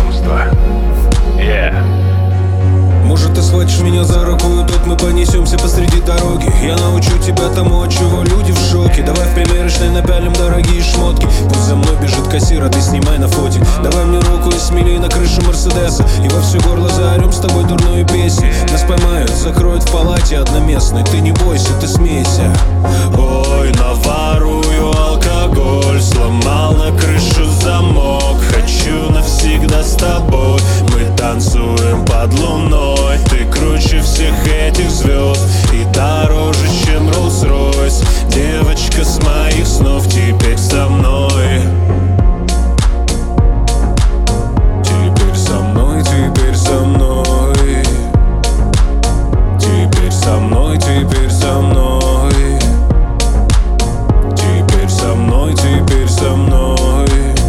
безумство. Может, ты схватишь меня за руку, и тут мы понесемся посреди дороги. Я научу тебя тому, от чего люди в шоке. Давай в примерочной напялим дорогие шмотки. Пусть за мной бежит кассир, а ты снимай на фотик. Давай мне руку и смели на крышу Мерседеса, и во все горло заорем с тобой дурную песню. Нас поймают, закроют в палате одноместной. Ты не бойся, ты смейся. Ой, наворую алкоголь, сломал на крышу замок. Хочу навсегда с тобой, мы танцуем под луной. Ты круче всех этих звезд и дороже, чем Rolls-Royce. Девочка с моих снов теперь со мной. Теперь со мной, теперь со мной. Теперь со мной, теперь со мной. Теперь со мной, теперь со мной.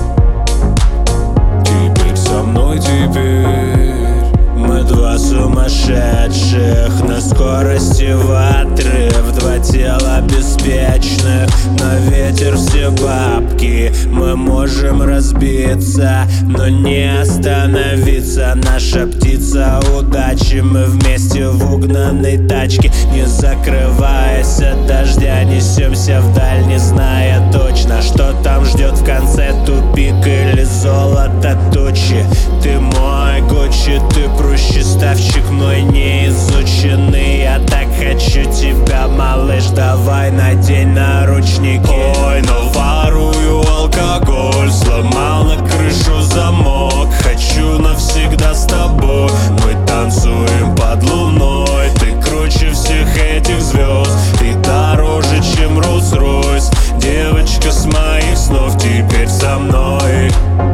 Теперь со мной, теперь. Мы два сумасшедших на скорости в отрыв. Два тела беспечных, на ветер все бабки. Мы можем разбиться, но не остановиться. Наша птица удачи, мы вместе в угнанной тачке. Не закрываясь от дождя, несемся вдаль, не зная точно, что там ждет в конце. Тупик или золото тучи. Ты мой Гуччи, ты прущеставчик мой неизученный. Я так хочу тебя, малыш, давай надень наручники. Ой, наворую алкоголь, сломал на крышу замок. Хочу навсегда с тобой, мы танцуем под луной. Ты круче всех этих звезд и дороже, чем Rolls-Royce. Девочка с моих снов теперь со мной.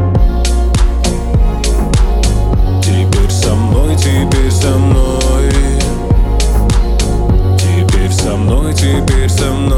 Теперь со мной, теперь со мной. Теперь со мной, теперь со мной.